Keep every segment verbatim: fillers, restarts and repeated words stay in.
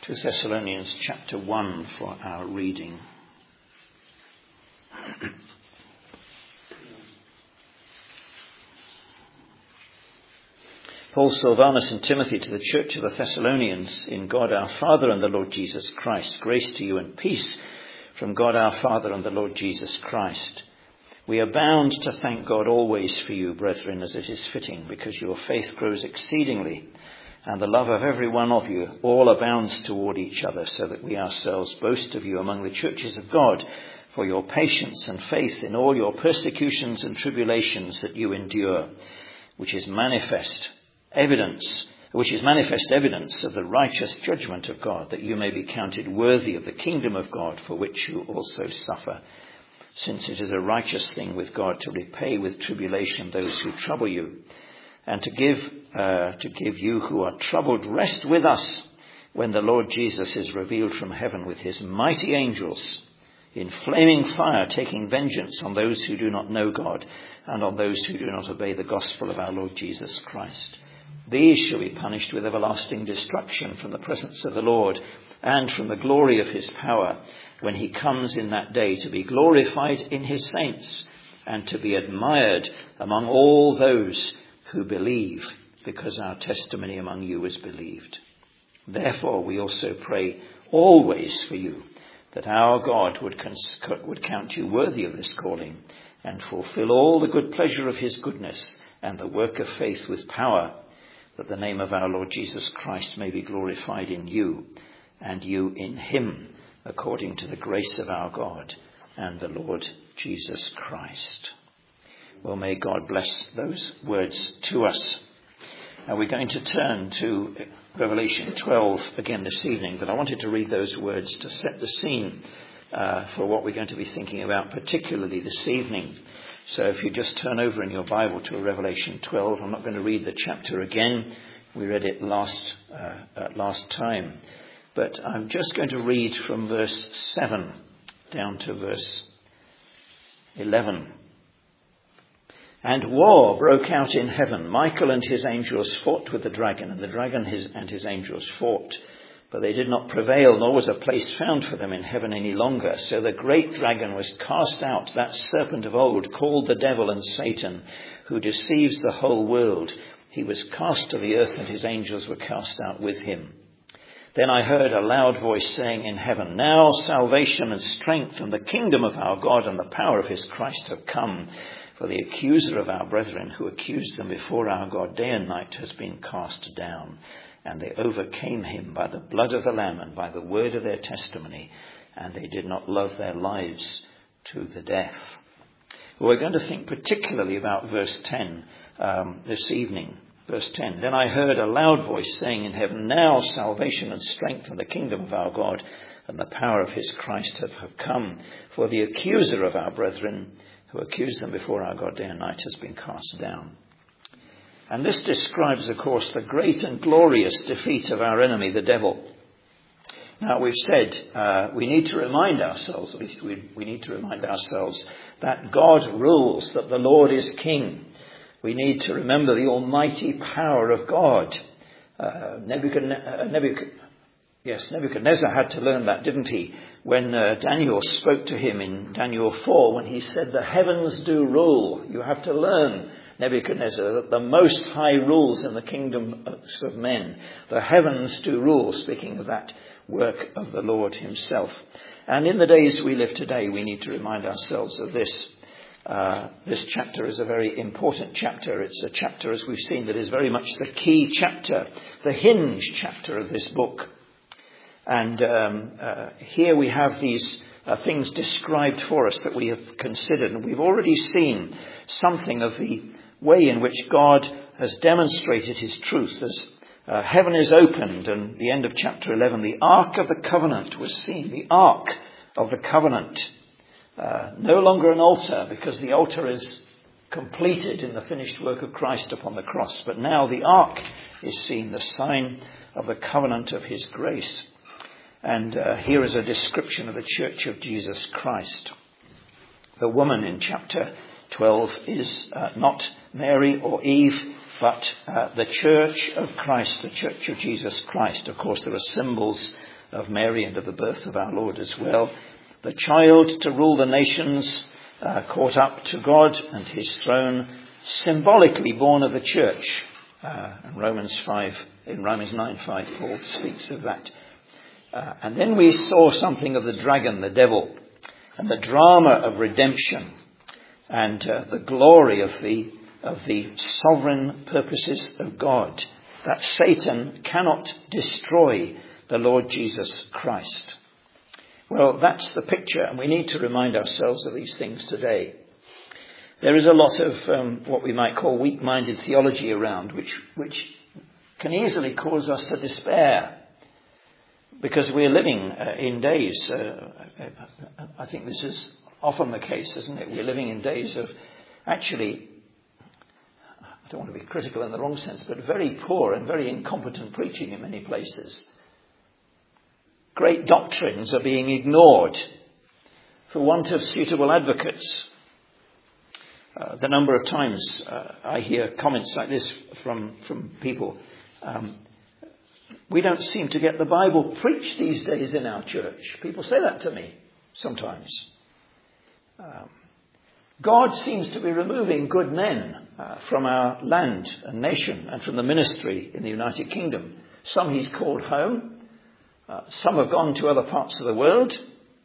Second Thessalonians chapter one for our reading. Paul, Silvanus and Timothy to the church of the Thessalonians, in God our Father and the Lord Jesus Christ. Grace to you and peace from God our Father and the Lord Jesus Christ. We are bound to thank God always for you, brethren, as it is fitting, because your faith grows exceedingly, and the love of every one of you all abounds toward each other, so that we ourselves boast of you among the churches of God for your patience and faith in all your persecutions and tribulations that you endure, which is manifest evidence, which is manifest evidence of the righteous judgment of God, that you may be counted worthy of the kingdom of God, for which you also suffer, since it is a righteous thing with God to repay with tribulation those who trouble you, and to give uh, to give you who are troubled rest with us when the Lord Jesus is revealed from heaven with his mighty angels in flaming fire, taking vengeance on those who do not know God and on those who do not obey the gospel of our Lord Jesus Christ. These shall be punished with everlasting destruction from the presence of the Lord and from the glory of his power, when he comes in that day to be glorified in his saints and to be admired among all those who believe, because our testimony among you is believed. Therefore we also pray always for you, that our God would, cons- would count you worthy of this calling, and fulfill all the good pleasure of his goodness and the work of faith with power, that the name of our Lord Jesus Christ may be glorified in you, and you in him, according to the grace of our God and the Lord Jesus Christ. Well, may God bless those words to us. Now we're going to turn to Revelation twelve again this evening, but I wanted to read those words to set the scene uh, for what we're going to be thinking about, particularly this evening. So if you just turn over in your Bible to Revelation twelve, I'm not going to read the chapter again. We read it last uh, uh, last time. But I'm just going to read from verse seven down to verse eleven. And war broke out in heaven. Michael and his angels fought with the dragon, and the dragon his, and his angels fought. But they did not prevail, nor was a place found for them in heaven any longer. So the great dragon was cast out, that serpent of old, called the devil and Satan, who deceives the whole world. He was cast to the earth, and his angels were cast out with him. Then I heard a loud voice saying in heaven, now salvation and strength and the kingdom of our God and the power of his Christ have come. For the accuser of our brethren, who accused them before our God day and night, has been cast down. And they overcame him by the blood of the Lamb and by the word of their testimony. And they did not love their lives to the death. Well, we're going to think particularly about verse ten um, this evening. Verse ten, then I heard a loud voice saying in heaven, now salvation and strength and the kingdom of our God and the power of his Christ have, have come. For the accuser of our brethren, who accused them before our God day and night, has been cast down. And this describes, of course, the great and glorious defeat of our enemy, the devil. Now, we've said uh, we need to remind ourselves, at least we, we need to remind ourselves, that God rules, that the Lord is king. We need to remember the almighty power of God. Uh, Nebuchadnezzar, uh, Nebuchadnezzar, yes, Nebuchadnezzar had to learn that, didn't he? When uh, Daniel spoke to him in Daniel four, when he said, the heavens do rule. You have to learn, Nebuchadnezzar, that the Most High rules in the kingdom of men. The heavens do rule, speaking of that work of the Lord himself. And in the days we live today, we need to remind ourselves of this. Uh, this chapter is a very important chapter. It's a chapter, as we've seen, that is very much the key chapter, the hinge chapter of this book. And um, uh, here we have these uh, things described for us that we have considered. And we've already seen something of the way in which God has demonstrated his truth. As uh, heaven is opened, and the end of chapter eleven, the Ark of the Covenant was seen. The Ark of the Covenant. Uh, no longer an altar, because the altar is completed in the finished work of Christ upon the cross. But now the Ark is seen, the sign of the covenant of his grace. And uh, here is a description of the Church of Jesus Christ. The woman in chapter twelve is uh, not Mary or Eve, but uh, the church of Christ, the church of Jesus Christ. Of course, there are symbols of Mary and of the birth of our Lord as well. The child to rule the nations, uh, caught up to God and his throne, symbolically born of the church. Uh, in Romans five, in Romans nine five, Paul speaks of that. Uh, and then we saw something of the dragon, the devil, and the drama of redemption, and uh, the glory of the of the sovereign purposes of God, that Satan cannot destroy the Lord Jesus Christ. Well, that's the picture, and we need to remind ourselves of these things today. There is a lot of um, what we might call weak-minded theology around, which which can easily cause us to despair, because we're living uh, in days, uh, I think this is often the case, isn't it? We're living in days of actually, I don't want to be critical in the wrong sense, but very poor and very incompetent preaching in many places. Great doctrines are being ignored for want of suitable advocates. Uh, the number of times uh, I hear comments like this from, from people, um, we don't seem to get the Bible preached these days in our church. People say that to me sometimes. Um, God seems to be removing good men uh, from our land and nation and from the ministry in the United Kingdom. Some he's called home. Uh, some have gone to other parts of the world.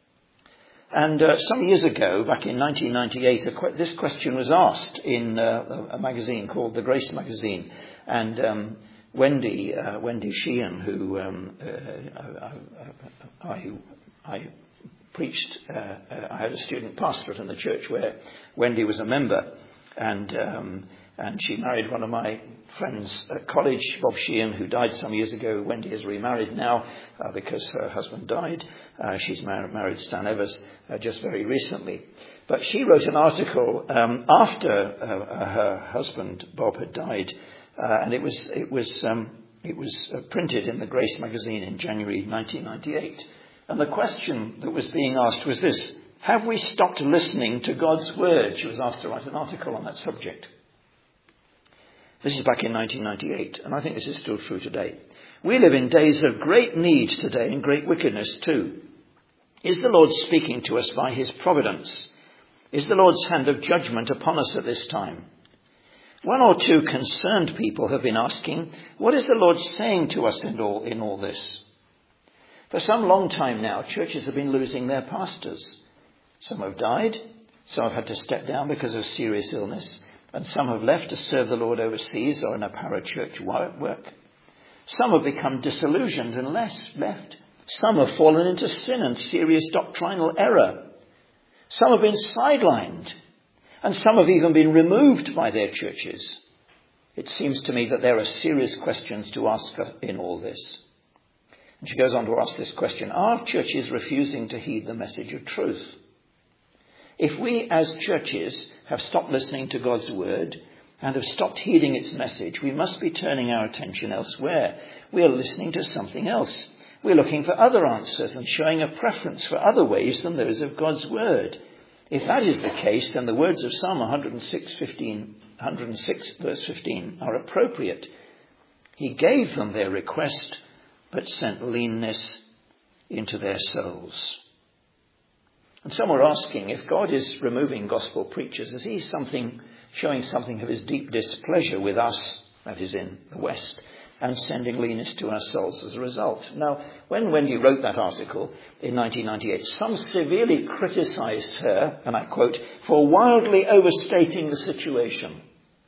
And uh, some years ago, back in nineteen ninety-eight, a que- this question was asked in uh, a magazine called The Grace Magazine. And um, Wendy uh, Wendy Sheehan, who um, uh, I, I, I preached, uh, uh, I had a student pastorate in the church where Wendy was a member. And um, and she married one of my friends at college, Bob Sheehan, who died some years ago. Wendy is remarried now uh, because her husband died. Uh, she's married, married Stan Evers uh, just very recently. But she wrote an article um, after uh, her husband Bob had died, uh, and it was it was um, it was uh, printed in the Grace magazine in January nineteen ninety-eight. And the question that was being asked was this: have we stopped listening to God's word? She was asked to write an article on that subject. This is back in nineteen ninety-eight, and I think this is still true today. We live in days of great need today and great wickedness too. Is the Lord speaking to us by his providence? Is the Lord's hand of judgment upon us at this time? One or two concerned people have been asking, what is the Lord saying to us in all, in all this? For some long time now, churches have been losing their pastors. Some have died, some have had to step down because of serious illness, and some have left to serve the Lord overseas or in a parachurch work. Some have become disillusioned and left. Some have fallen into sin and serious doctrinal error. Some have been sidelined, and some have even been removed by their churches. It seems to me that there are serious questions to ask in all this. And she goes on to ask this question: are churches refusing to heed the message of truth? If we as churches have stopped listening to God's word and have stopped heeding its message, we must be turning our attention elsewhere. We are listening to something else. We're looking for other answers and showing a preference for other ways than those of God's word. If that is the case, then the words of Psalm one hundred six, fifteen, one hundred six verse fifteen are appropriate. He gave them their request, but sent leanness into their souls. And some are asking, if God is removing gospel preachers, is he something showing something of his deep displeasure with us, that is in the West, and sending leanness to our souls as a result? Now, when Wendy wrote that article in nineteen ninety-eight, some severely criticised her, and I quote, for wildly overstating the situation.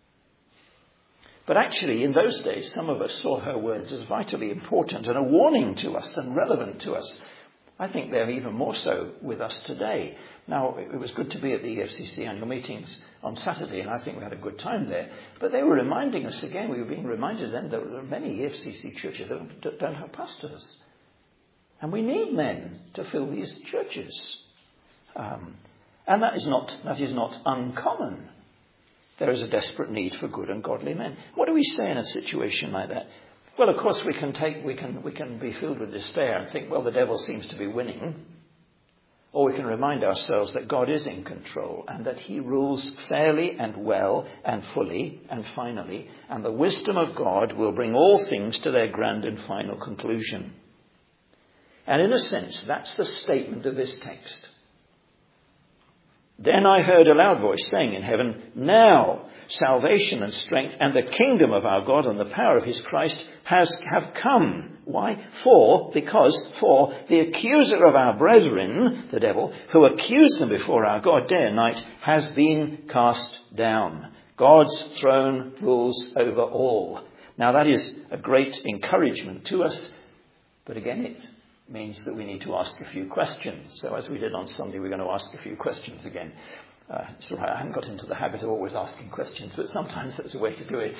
But actually, in those days, some of us saw her words as vitally important and a warning to us and relevant to us. I think they're even more so with us today. Now, it was good to be at the E F C C annual meetings on Saturday, and I think we had a good time there. But they were reminding us again, we were being reminded then that there are many E F C C churches that don't have pastors. And we need men to fill these churches. Um, and that is not that is not uncommon. There is a desperate need for good and godly men. What do we say in a situation like that? Well, of course, we can take, we can, we can be filled with despair and think, well, the devil seems to be winning. Or we can remind ourselves that God is in control and that he rules fairly and well and fully and finally, and the wisdom of God will bring all things to their grand and final conclusion. And in a sense, that's the statement of this text. Then I heard a loud voice saying in heaven, now salvation and strength and the kingdom of our God and the power of his Christ has have come. Why? For, because, for the accuser of our brethren, the devil, who accused them before our God day and night, has been cast down. God's throne rules over all. Now that is a great encouragement to us, but again it means that we need to ask a few questions. So as we did on Sunday, we're going to ask a few questions again. Uh, so I haven't got into the habit of always asking questions, but sometimes that's a way to do it.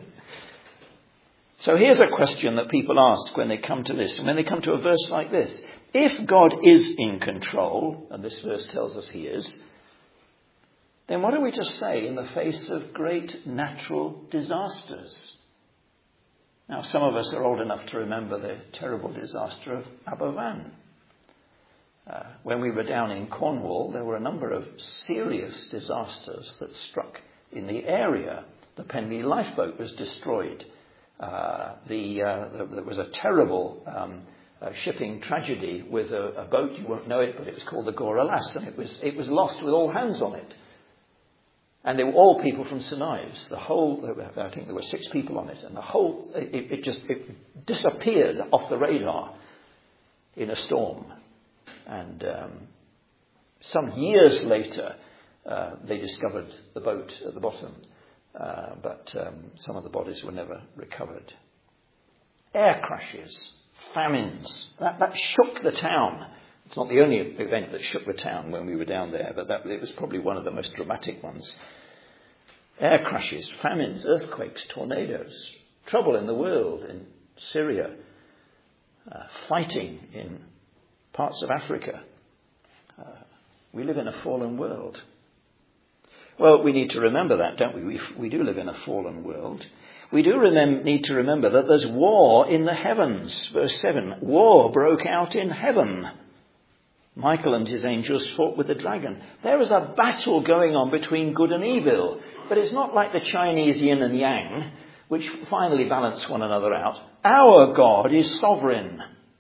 So here's a question that people ask when they come to this, and when they come to a verse like this. If God is in control, and this verse tells us he is, then what are we to say in the face of great natural disasters? Now, some of us are old enough to remember the terrible disaster of Aberfan. Uh, when we were down in Cornwall, there were a number of serious disasters that struck in the area. The Penly lifeboat was destroyed. Uh, the, uh, the, there was a terrible um, uh, shipping tragedy with a, a boat. You won't know it, but it was called the Gora Lass, and it was it was lost with all hands on it. And they were all people from Saint Ives. The whole, I think there were six people on it, and the whole, it, it just it disappeared off the radar in a storm. And um, some years later, uh, they discovered the boat at the bottom, uh, but um, some of the bodies were never recovered. Air crashes, famines, that, that shook the town. It's not the only event that shook the town when we were down there, but that, it was probably one of the most dramatic ones. Air crashes, famines, earthquakes, tornadoes, trouble in the world, in Syria, uh, fighting in parts of Africa. Uh, we live in a fallen world. Well, we need to remember that, don't we? We, we do live in a fallen world. We do remem- need to remember that there's war in the heavens. Verse seven, war broke out in heaven. Michael and his angels fought with the dragon. There is a battle going on between good and evil. But it's not like the Chinese yin and yang, which finally balance one another out. Our God is sovereign.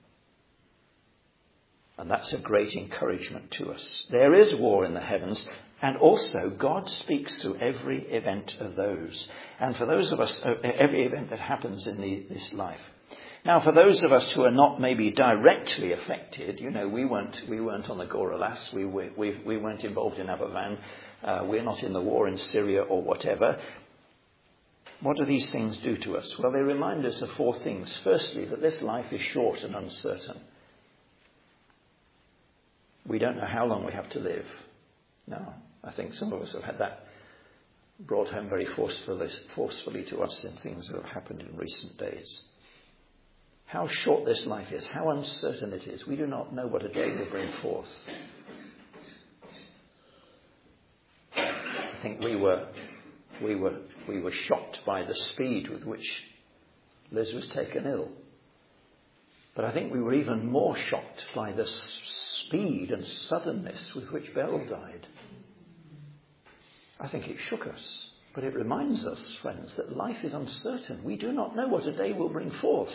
And that's a great encouragement to us. There is war in the heavens, and also God speaks through every event of those. And for those of us, every event that happens in the, this life. Now, for those of us who are not maybe directly affected, you know, we weren't we weren't on the Gora Lass, we we we, we weren't involved in Aberfan, uh, we're not in the war in Syria or whatever. What do these things do to us? Well, they remind us of four things. Firstly, that this life is short and uncertain. We don't know how long we have to live. No, I think some of us have had that brought home very forcefully, forcefully to us in things that have happened in recent days. How short this life is, how uncertain it is. We do not know what a day will bring forth. I think we were, we were, we were shocked by the speed with which Liz was taken ill. But I think we were even more shocked by the speed and suddenness with which Beryl died. I think it shook us. But it reminds us, friends, that life is uncertain. We do not know what a day will bring forth.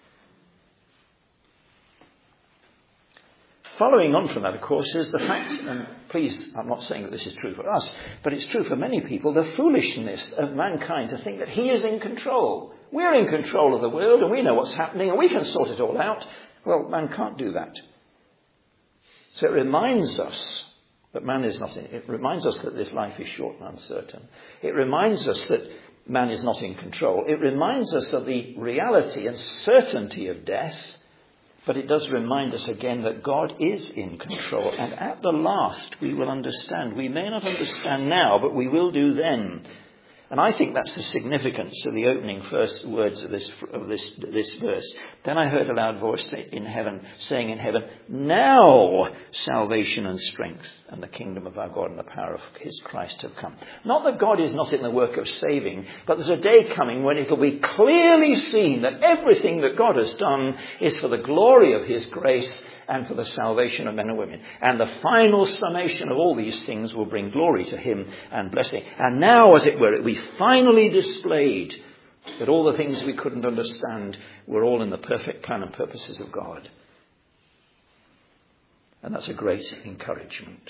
Following on from that, of course, is the fact, and please, I'm not saying that this is true for us, but it's true for many people, the foolishness of mankind to think that he is in control. We're in control of the world and we know what's happening and we can sort it all out. Well, man can't do that. So it reminds us that man is not in, it reminds us that this life is short and uncertain. It reminds us that man is not in control. It reminds us of the reality and certainty of death. But it does remind us again that God is in control. And at the last we will understand. We may not understand now, but we will do then. And I think that's the significance of the opening first words of this of this this verse. Then I heard a loud voice in heaven, saying in heaven, now salvation and strength and the kingdom of our God and the power of his Christ have come. Not that God is not in the work of saving, but there's a day coming when it will be clearly seen that everything that God has done is for the glory of his grace and for the salvation of men and women. And the final summation of all these things will bring glory to him and blessing. And now, as it were, it will be finally displayed that all the things we couldn't understand were all in the perfect plan and purposes of God. And that's a great encouragement.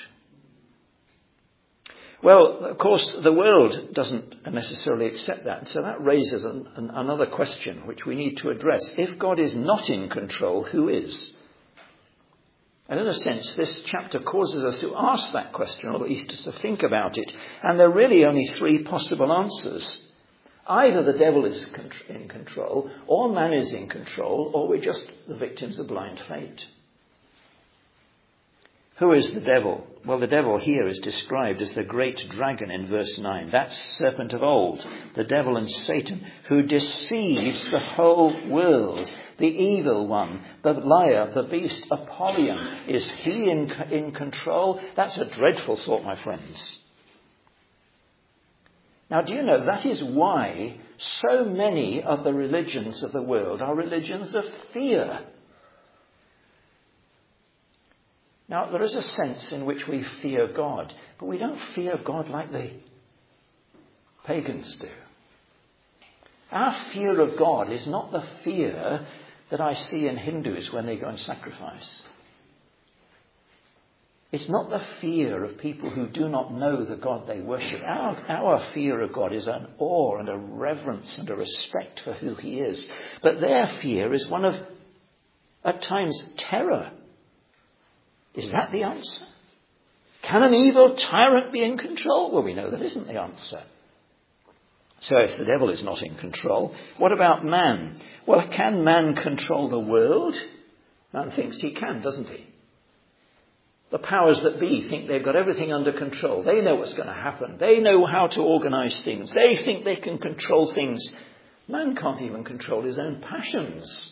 Well, of course, the world doesn't necessarily accept that. So that raises an, an, another question which we need to address. If God is not in control, who is? And in a sense, this chapter causes us to ask that question, or at least to think about it. And there are really only three possible answers. Either the devil is in control, or man is in control, or we're just the victims of blind fate. Who is the devil? Well, the devil here is described as the great dragon in verse nine. That serpent of old, the devil and Satan, who deceives the whole world. The evil one, the liar, the beast, Apollyon. Is he in, in control? That's a dreadful thought, my friends. Now, do you know that is why so many of the religions of the world are religions of fear? Now, there is a sense in which we fear God, but we don't fear God like the pagans do. Our fear of God is not the fear that I see in Hindus when they go and sacrifice. It's not the fear of people who do not know the God they worship. Our, our fear of God is an awe and a reverence and a respect for who he is. But their fear is one of, at times, terror. Is that the answer? Can an evil tyrant be in control? Well, we know that isn't the answer. So if the devil is not in control, what about man? Well, can man control the world? Man thinks he can, doesn't he? The powers that be think they've got everything under control. They know what's going to happen. They know how to organise things. They think they can control things. Man can't even control his own passions.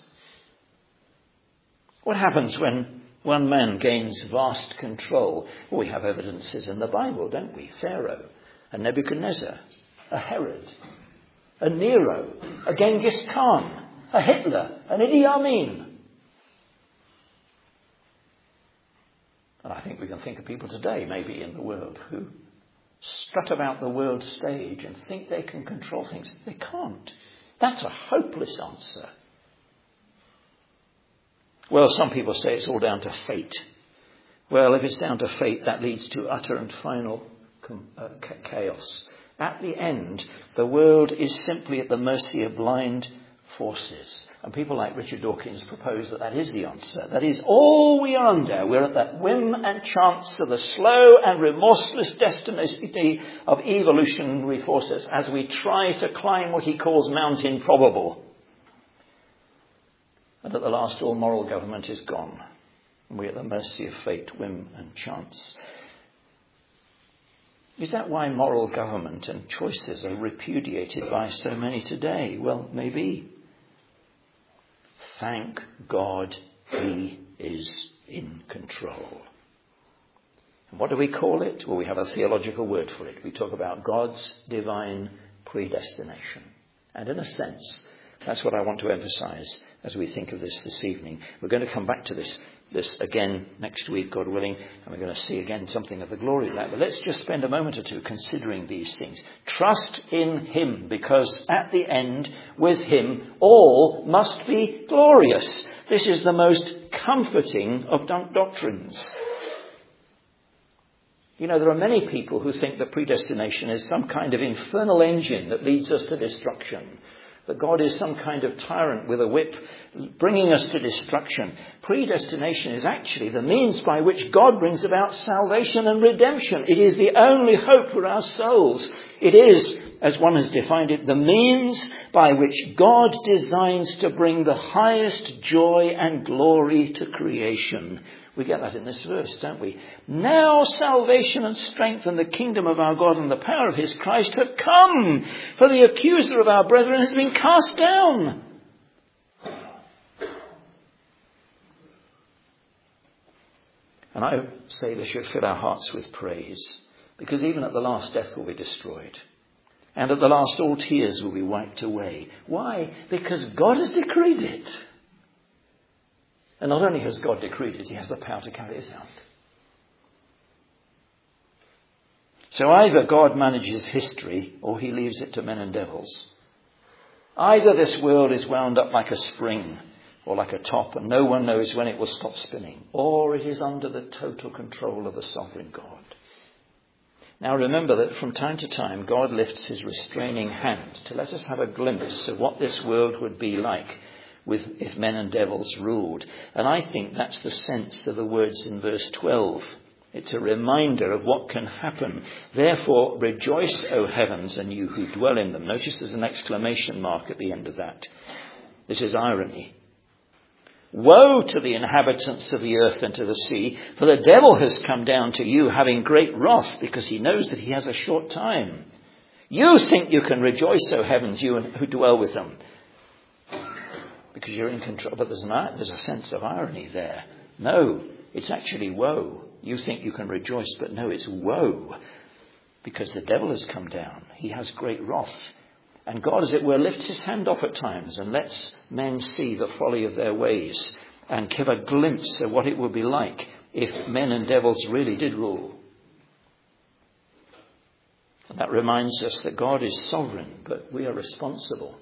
What happens when one man gains vast control? Well, we have evidences in the Bible, don't we? Pharaoh, a Nebuchadnezzar, a Herod, a Nero, a Genghis Khan, a Hitler, an Idi Amin. And I think we can think of people today, maybe in the world, who strut about the world stage and think they can control things. They can't. That's a hopeless answer. Well, some people say it's all down to fate. Well, if it's down to fate, that leads to utter and final uh, chaos. At the end, the world is simply at the mercy of blind forces. And people like Richard Dawkins propose that that is the answer. That is all we are under. We're at the whim and chance of the slow and remorseless destiny of evolutionary forces as we try to climb what he calls Mount Improbable. And at the last, all moral government is gone. And we're at the mercy of fate, whim and chance. Is that why moral government and choices are repudiated by so many today? Well, maybe. Thank God he is in control. And what do we call it? Well, we have a theological word for it. We talk about God's divine predestination. And in a sense, that's what I want to emphasize as we think of this this evening. We're going to come back to this this again next week, God willing, and we're going to see again something of the glory of that. But let's just spend a moment or two considering these things. Trust in him, because at the end, with him, all must be glorious. This is the most comforting of doctrines. You know, there are many people who think that predestination is some kind of infernal engine that leads us to destruction. That God is some kind of tyrant with a whip bringing us to destruction. Predestination is actually the means by which God brings about salvation and redemption. It is the only hope for our souls. It is, as one has defined it, the means by which God designs to bring the highest joy and glory to creation. We get that in this verse, don't we? Now salvation and strength and the kingdom of our God and the power of his Christ have come, for the accuser of our brethren has been cast down. And I say this should fill our hearts with praise, because even at the last death will be destroyed. And at the last all tears will be wiped away. Why? Because God has decreed it. And not only has God decreed it, he has the power to carry it out. So either God manages history or he leaves it to men and devils. Either this world is wound up like a spring or like a top, and no one knows when it will stop spinning, or it is under the total control of the sovereign God. Now remember that from time to time God lifts his restraining hand to let us have a glimpse of what this world would be like with if men and devils ruled. And I think that's the sense of the words in verse twelve. It's a reminder of what can happen. Therefore rejoice, O heavens, and you who dwell in them. Notice there's an exclamation mark at the end of that. This is irony. Woe to the inhabitants of the earth and to the sea, for the devil has come down to you having great wrath, because he knows that he has a short time. You think you can rejoice, O heavens, you who dwell with them, because you're in control. But there's, an, there's a sense of irony there. No, it's actually woe. You think you can rejoice, but no, it's woe, because the devil has come down. He has great wrath. And God, as it were, lifts his hand off at times and lets men see the folly of their ways and give a glimpse of what it would be like if men and devils really did rule. And that reminds us that God is sovereign, but we are responsible.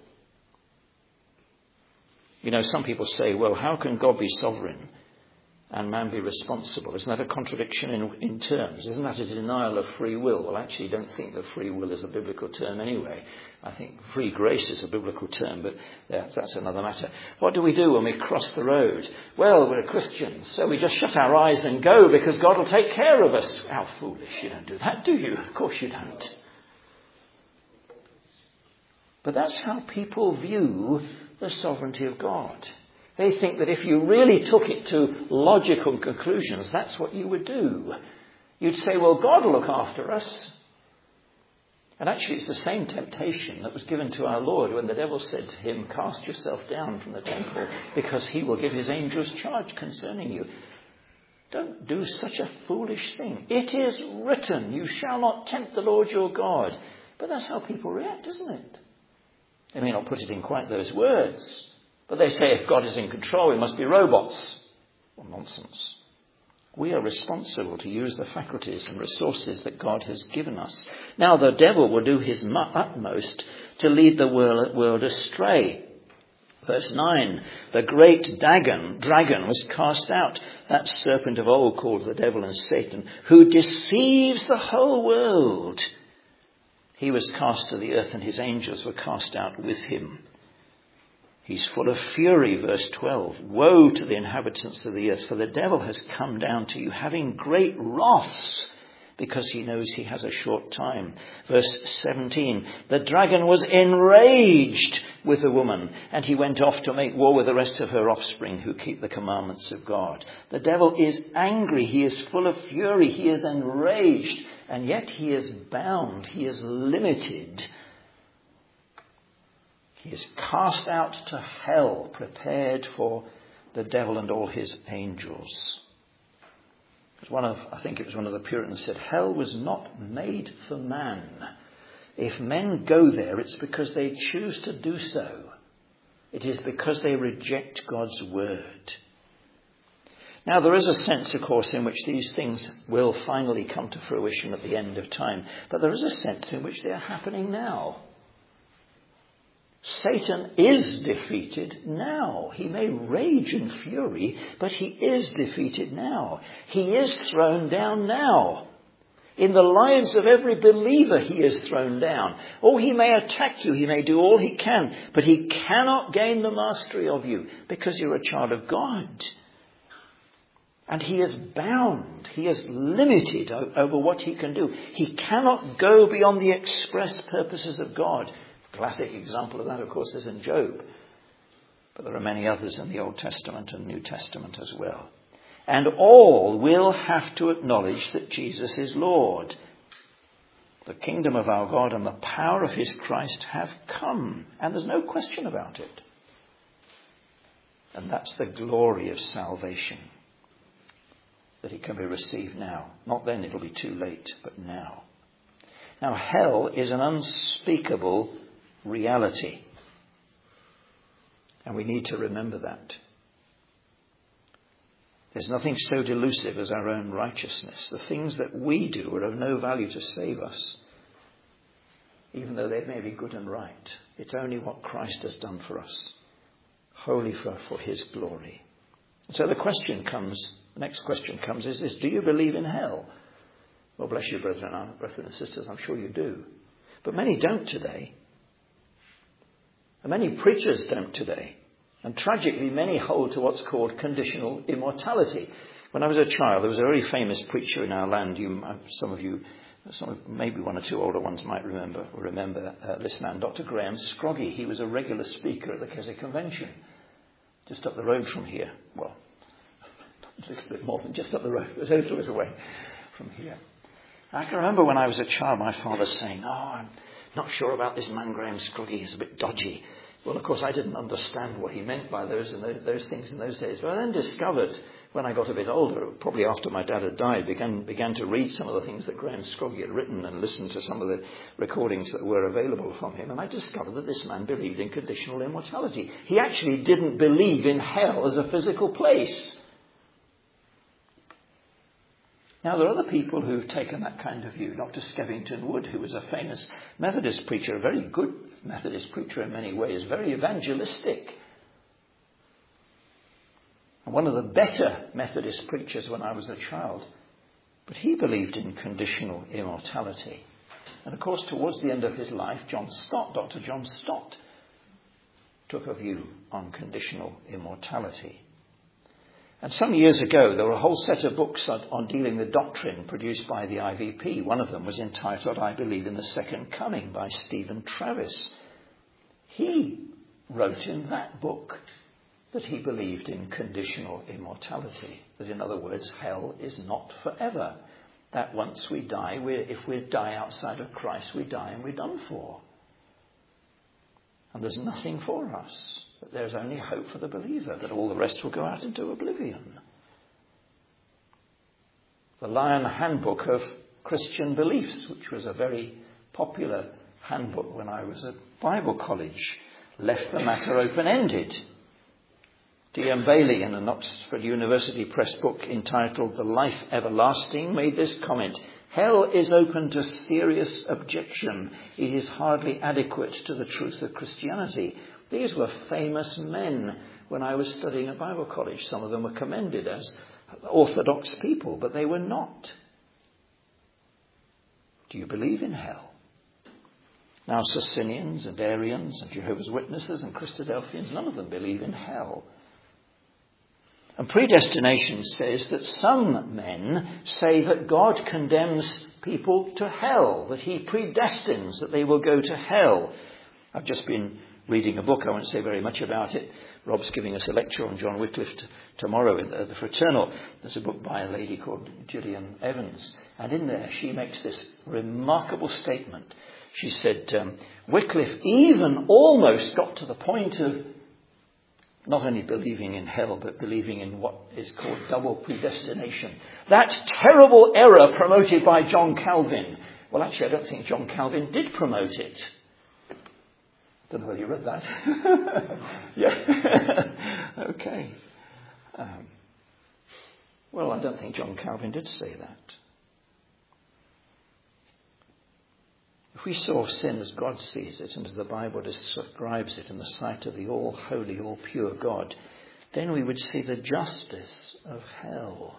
You know, some people say, well, how can God be sovereign and man be responsible? Isn't that a contradiction in, in terms? Isn't that a denial of free will? Well, actually, I don't think that free will is a biblical term anyway. I think free grace is a biblical term, but that's, that's another matter. What do we do when we cross the road? Well, we're Christians, so we just shut our eyes and go because God will take care of us. How foolish. You don't do that, do you? Of course you don't. But that's how people view the sovereignty of God. They think that if you really took it to logical conclusions, that's what you would do. You'd say, well, God will look after us. And actually, it's the same temptation that was given to our Lord when the devil said to him, cast yourself down from the temple because he will give his angels charge concerning you. Don't do such a foolish thing. It is written, you shall not tempt the Lord your God. But that's how people react, isn't it? They may not put it in quite those words. But they say if God is in control, we must be robots. Well, nonsense. We are responsible to use the faculties and resources that God has given us. Now, the devil will do his utmost to lead the world astray. Verse nine, the great dragon, dragon was cast out, that serpent of old called the devil and Satan, who deceives the whole world. He was cast to the earth and his angels were cast out with him. He's full of fury, verse twelve. Woe to the inhabitants of the earth, for the devil has come down to you having great wrath, because he knows he has a short time. Verse seventeen, the dragon was enraged with the woman, and he went off to make war with the rest of her offspring who keep the commandments of God. The devil is angry, he is full of fury, he is enraged, and yet he is bound, he is limited. He is cast out to hell, prepared for the devil and all his angels. One of, I think it was one of the Puritans said, hell was not made for man. If men go there, it's because they choose to do so. It is because they reject God's word. Now, there is a sense, of course, in which these things will finally come to fruition at the end of time. But there is a sense in which they are happening now. Satan is defeated now. He may rage in fury, but he is defeated now. He is thrown down now. In the lives of every believer, he is thrown down. Or he may attack you. He may do all he can, but he cannot gain the mastery of you because you're a child of God. And he is bound, he is limited over what he can do. He cannot go beyond the express purposes of God. A classic example of that, of course, is in Job. But there are many others in the Old Testament and New Testament as well. And all will have to acknowledge that Jesus is Lord. The kingdom of our God and the power of his Christ have come. And there's no question about it. And that's the glory of salvation. That it can be received now. Not then, it'll be too late, but now. Now, hell is an unspeakable reality. And we need to remember that. There's nothing so delusive as our own righteousness. The things that we do are of no value to save us, even though they may be good and right. It's only what Christ has done for us, wholly for, for his glory. So the question comes, the next question comes is this: do you believe in hell? Well, bless you, brethren, brethren and sisters, I'm sure you do. But many don't today. And many preachers don't today. And tragically, many hold to what's called conditional immortality. When I was a child, there was a very famous preacher in our land. You, some of you, some of, maybe one or two older ones might remember remember uh, this man, Doctor Graham Scroggie. He was a regular speaker at the Keswick Convention, just up the road from here. Well, a little bit more than just up the road, but a little bit away from here. I can remember when I was a child, my father saying, "Oh, I'm not sure about this man Graham Scroggie. He's a bit dodgy." Well, of course, I didn't understand what he meant by those and those, those things in those days. But I then discovered, when I got a bit older, probably after my dad had died, began began to read some of the things that Graham Scroggie had written and listen to some of the recordings that were available from him. And I discovered that this man believed in conditional immortality. He actually didn't believe in hell as a physical place. Now, there are other people who've taken that kind of view. Doctor Skevington Wood, who was a famous Methodist preacher, a very good Methodist preacher in many ways, very evangelistic. And one of the better Methodist preachers when I was a child. But he believed in conditional immortality. And of course, towards the end of his life, John Stott, Doctor John Stott, took a view on conditional immortality. And some years ago, there were a whole set of books on, on dealing with doctrine produced by the I V P. One of them was entitled, I Believe in the Second Coming, by Stephen Travis. He wrote in that book that he believed in conditional immortality. That, in other words, hell is not forever. That once we die, we're, if we die outside of Christ, we die and we're done for. And there's nothing for us. But there's only hope for the believer, that all the rest will go out into oblivion. The Lion Handbook of Christian Beliefs, which was a very popular handbook when I was at Bible college, left the matter open-ended. D M Bailey, in an Oxford University Press book entitled The Life Everlasting, made this comment: hell is open to serious objection. It is hardly adequate to the truth of Christianity. These were famous men when I was studying at Bible college. Some of them were commended as orthodox people, but they were not. Do you believe in hell? Now, Socinians and Arians and Jehovah's Witnesses and Christadelphians, none of them believe in hell. And predestination says that some men say that God condemns people to hell, that he predestines that they will go to hell. I've just been reading a book, I won't say very much about it. Rob's giving us a lecture on John Wycliffe t- tomorrow at the, the Fraternal. There's a book by a lady called Gillian Evans. And in there she makes this remarkable statement. She said, um, Wycliffe even almost got to the point of not only believing in hell, but believing in what is called double predestination. That terrible error promoted by John Calvin. Well, actually, I don't think John Calvin did promote it. I don't know whether you read that. Yeah. Okay. Um, well, I don't think John Calvin did say that. If we saw sin as God sees it and as the Bible describes it in the sight of the all-holy, all-pure God, then we would see the justice of hell.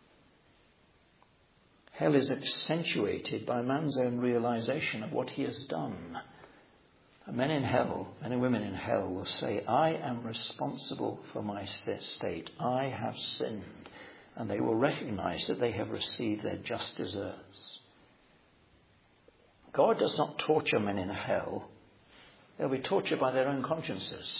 Hell is accentuated by man's own realization of what he has done. And men in hell, men and women in hell will say, I am responsible for my state. I have sinned. and they will recognize that they have received their just deserts. God does not torture men in hell. They'll be tortured by their own consciences.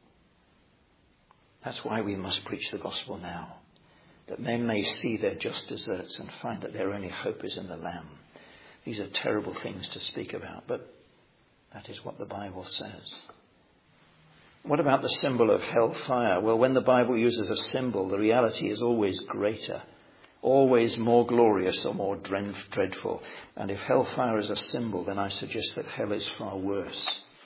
That's why we must preach the gospel now, that men may see their just deserts and find that their only hope is in the Lamb. These are terrible things to speak about, but that is what the Bible says. What about the symbol of hellfire? Well, when the Bible uses a symbol, the reality is always greater, always more glorious or more dreadful. And if hellfire is a symbol, then I suggest that hell is far worse.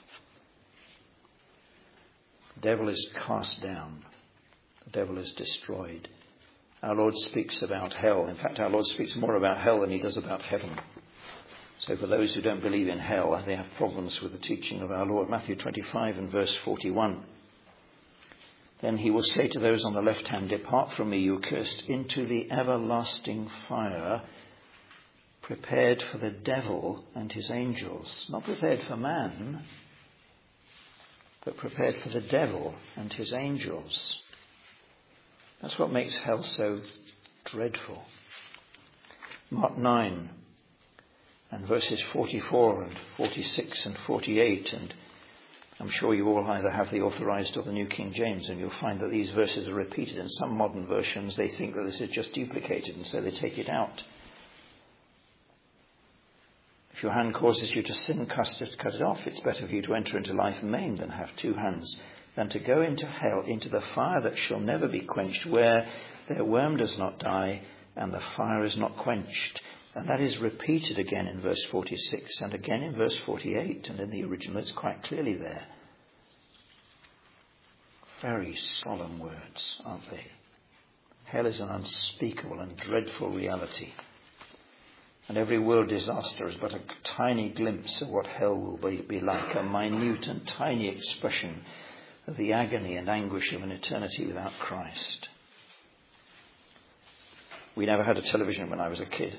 The devil is cast down. The devil is destroyed. Our Lord speaks about hell. In fact, our Lord speaks more about hell than he does about heaven. So for those who don't believe in hell, they have problems with the teaching of our Lord. Matthew twenty-five and verse forty-one. Then he will say to those on the left hand, "Depart from me, you cursed, into the everlasting fire, prepared for the devil and his angels." Not prepared for man, but prepared for the devil and his angels. That's what makes hell so dreadful. Mark nine and verses forty-four and forty-six and forty-eight, and I'm sure you all either have the Authorized or the New King James, and you'll find that these verses are repeated. In some modern versions they think that this is just duplicated, and so they take it out. If your hand causes you to sin, cut it off. It's better for you to enter into life maimed than have two hands, than to go into hell, into the fire that shall never be quenched, where their worm does not die and the fire is not quenched. And that is repeated again in verse forty-six and again in verse forty-eight, and in the original it's quite clearly there. Very solemn words, aren't they? Hell is an unspeakable and dreadful reality. And every world disaster is but a tiny glimpse of what hell will be, be like, a minute and tiny expression of the agony and anguish of an eternity without Christ. We never had a television when I was a kid.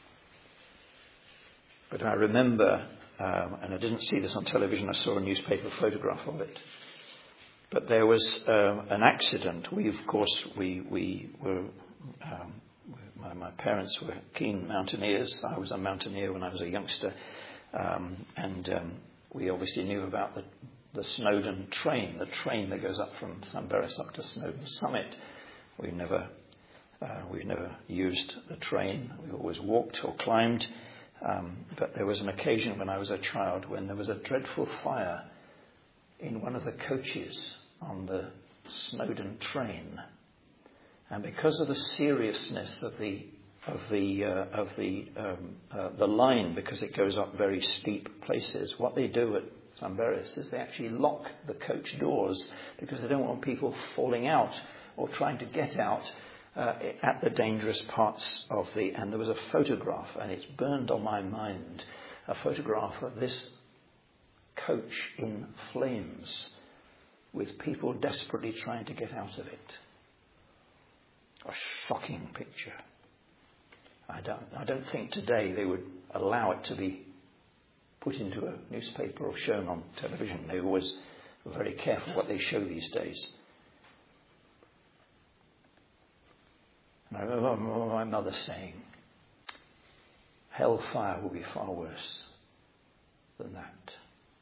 But I remember, um, and I didn't see this on television, I saw a newspaper photograph of it. But there was uh, an accident. We, of course, we, we were, um, my, my parents were keen mountaineers. I was a mountaineer when I was a youngster. Um, and um, we obviously knew about the, the Snowdon train, the train that goes up from Llanberis up to Snowdon Summit. We never, uh, we never used the train. We always walked or climbed. Um, but there was an occasion when I was a child when there was a dreadful fire in one of the coaches on the Snowdon train, and because of the seriousness of the of the uh, of the um, uh, the line, because it goes up very steep places, what they do at Llanberis is they actually lock the coach doors because they don't want people falling out or trying to get out Uh, at the dangerous parts of the, and there was a photograph, and it's burned on my mind, a photograph of this coach in flames with people desperately trying to get out of it. A shocking picture. I don't, I don't think today they would allow it to be put into a newspaper or shown on television. They always are very careful what they show these days. I remember my mother saying, hellfire will be far worse than that.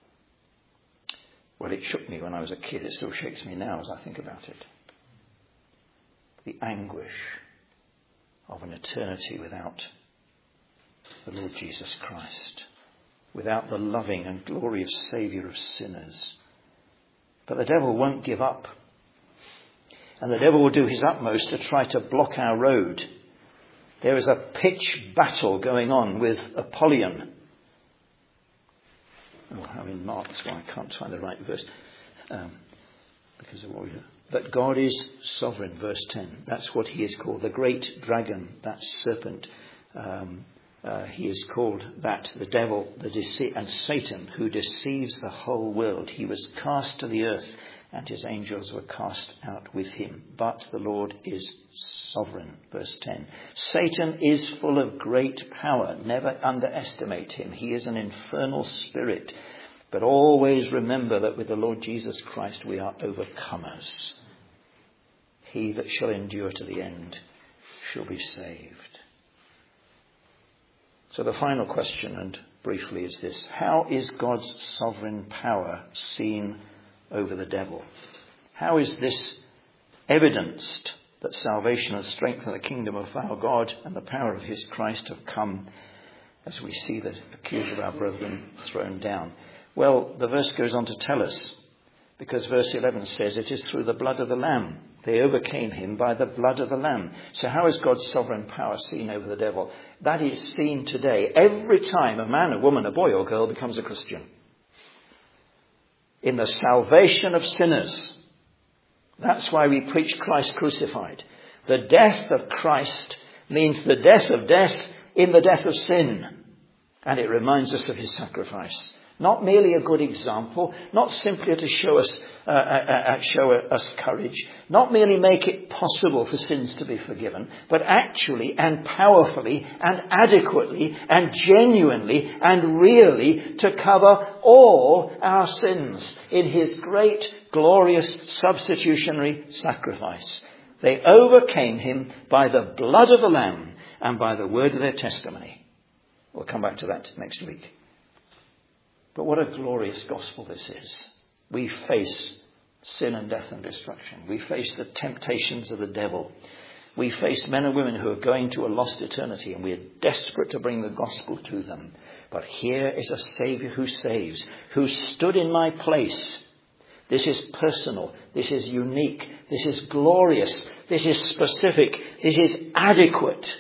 Well, it shook me when I was a kid. It still shakes me now as I think about it. The anguish of an eternity without the Lord Jesus Christ, without the loving and glorious Saviour of sinners. But the devil won't give up. And the devil will do his utmost to try to block our road. There is a pitch battle going on with Apollyon. Oh, I'm in Mark, that's why I can't find the right verse. Um, because of what we do. But God is sovereign, verse ten. That's what he is called. The great dragon, that serpent. Um, uh, he is called that, the devil, the dece- and Satan, who deceives the whole world. He was cast to the earth, and his angels were cast out with him. But the Lord is sovereign. Verse ten. Satan is full of great power. Never underestimate him. He is an infernal spirit. But always remember that with the Lord Jesus Christ we are overcomers. He that shall endure to the end shall be saved. So the final question, and briefly, is this: how is God's sovereign power seen over the devil? How is this evidenced, that salvation and strength in the kingdom of our God and the power of his Christ have come as we see the accuser of our brethren thrown down? Well, the verse goes on to tell us, because verse eleven says, it is through the blood of the Lamb. They overcame him by the blood of the Lamb. So how is God's sovereign power seen over the devil? That is seen today every time a man, a woman, a boy or girl becomes a Christian. In the salvation of sinners. That's why we preach Christ crucified. The death of Christ means the death of death in the death of sin. And it reminds us of his sacrifice. Not merely a good example, not simply to show us, uh, uh, show us courage, not merely make it possible for sins to be forgiven, but actually and powerfully and adequately and genuinely and really to cover all our sins in his great, glorious, substitutionary sacrifice. They overcame him by the blood of the Lamb and by the word of their testimony. We'll come back to that next week. But what a glorious gospel this is. We face sin and death and destruction. We face the temptations of the devil. We face men and women who are going to a lost eternity, and we are desperate to bring the gospel to them. But here is a Saviour who saves, who stood in my place. This is personal. This is unique. This is glorious. This is specific. This is adequate.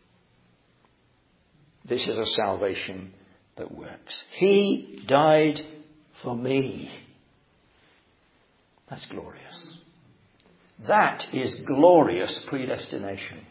This is a salvation that works. He died for me. That's glorious. That is glorious predestination.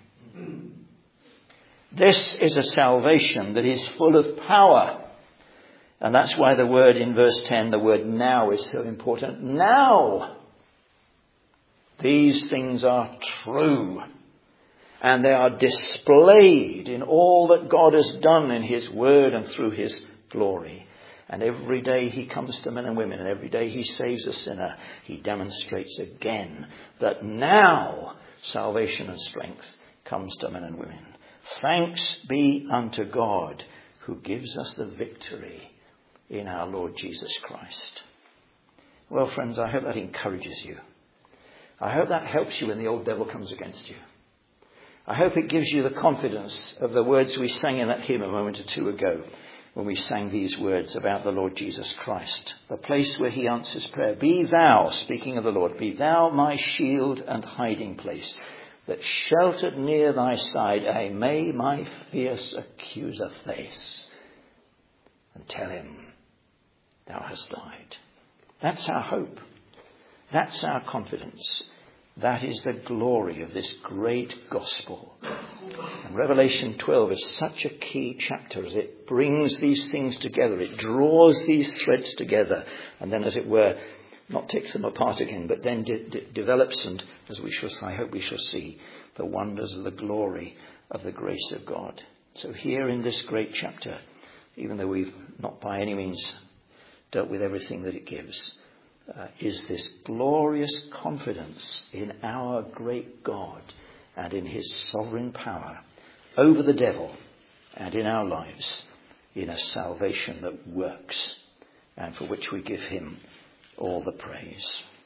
This is a salvation that is full of power. And that's why the word in verse ten, the word now, is so important. Now, these things are true. And they are displayed in all that God has done in his word and through his glory. And every day he comes to men and women, and every day he saves a sinner, he demonstrates again that now salvation and strength comes to men and women. Thanks be unto God who gives us the victory in our Lord Jesus Christ. Well, friends, I hope that encourages you. I hope that helps you when the old devil comes against you. I hope it gives you the confidence of the words we sang in that hymn a moment or two ago, when we sang these words about the Lord Jesus Christ, the place where he answers prayer. Be thou, speaking of the Lord, be thou my shield and hiding place, that sheltered near thy side I may my fierce accuser face, and tell him, thou hast died. That's our hope. That's our confidence. That is the glory of this great gospel. And Revelation twelve is such a key chapter as it brings these things together. It draws these threads together and then, as it were, not takes them apart again, but then de- de- develops, and as we shall, I hope we shall see, the wonders of the glory of the grace of God. So here in this great chapter, even though we've not by any means dealt with everything that it gives, Uh, is this glorious confidence in our great God and in his sovereign power over the devil and in our lives, in a salvation that works and for which we give him all the praise.